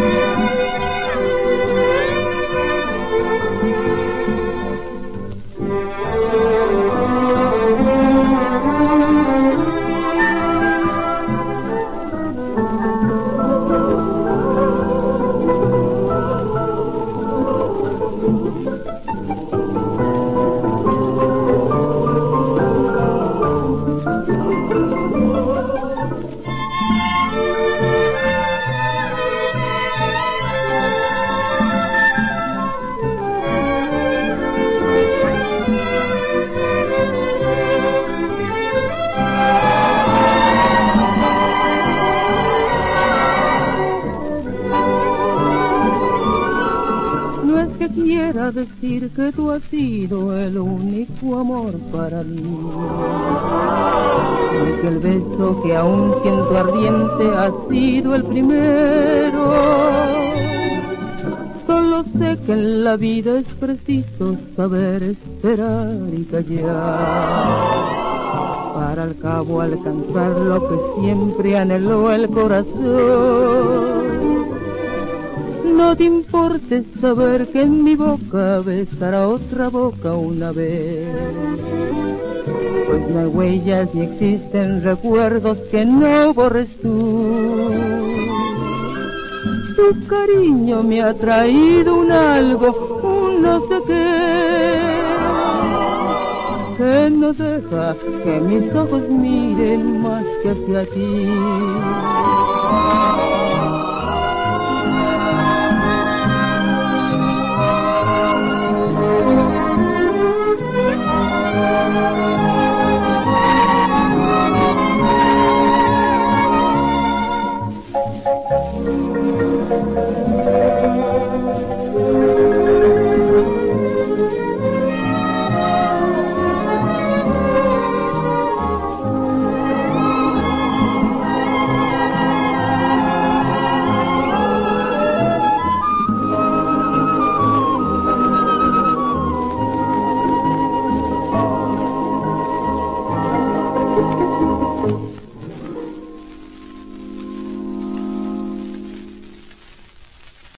Quiera decir que tú has sido el único amor para mí, y que el beso que aún siento ardiente ha sido el primero. Solo sé que en la vida es preciso saber esperar y callar, para al cabo alcanzar lo que siempre anheló el corazón. No te importe saber que en mi boca besará otra boca una vez, pues no hay huellas ni existen recuerdos que no borres tú. Tu cariño me ha traído un algo, un no sé qué, que no deja que mis ojos miren más que hacia ti.